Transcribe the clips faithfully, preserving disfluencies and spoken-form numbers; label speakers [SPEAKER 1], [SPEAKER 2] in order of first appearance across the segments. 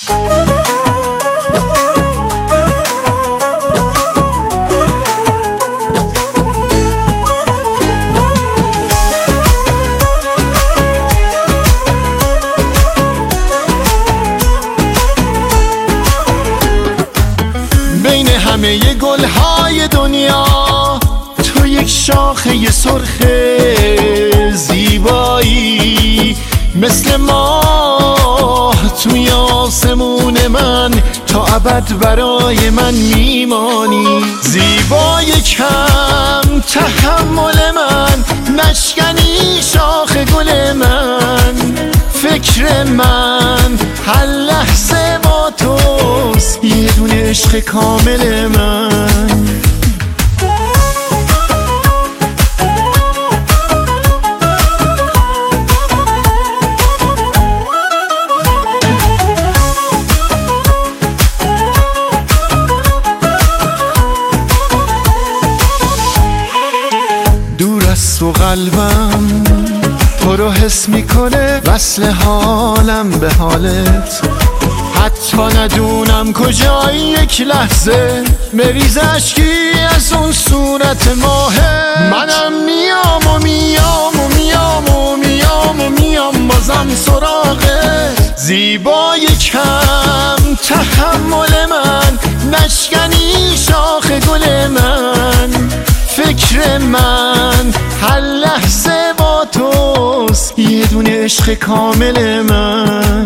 [SPEAKER 1] بین همه گلهای دنیا تو یک شاخه سرخ زیبایی، مثل ماه توی آسمون من تا ابد برای من میمانی. زیبای کم تحمل من، نشکنی شاخ گل من. فکر من هر لحظه با توست، یه دونه عشق کامل من. دور از تو قلبم تو رو حس میکنه، وصل حالم به حالت. حتی ندونم کجایی یک لحظه مریز اشکی از اون صورت ماهت. منم میام و میام و میام و میام و میام بازم سراغت. زیبای کم تحمل من، نشکنی شاخ گل من. فکر من هر لحظه با توست، یه دونه عشق کامل من.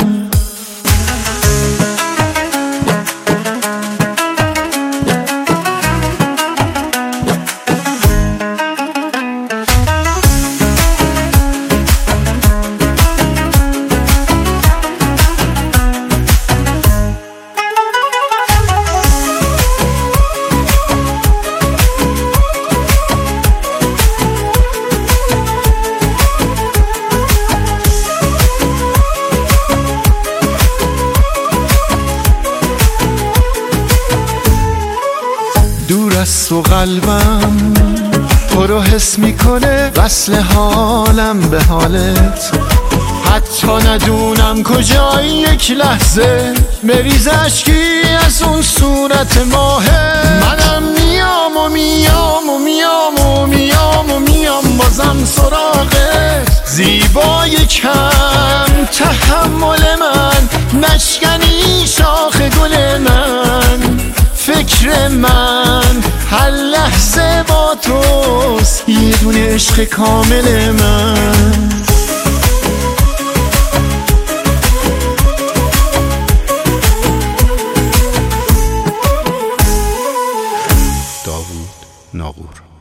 [SPEAKER 1] دور از تو قلبم تو رو حس میکنه، وصل حالم به حالت. حتی ندونم کجایی یک لحظه مریز اشکی از اون صورت ماهت. منم میام و میام و میام و میام و میام بازم سراغت. زیبای کم تحمل من، نشکنی شاخ گل من. فکر من هر لحظه با توست، یه دونه عشق کامل من.
[SPEAKER 2] داوود ناقور.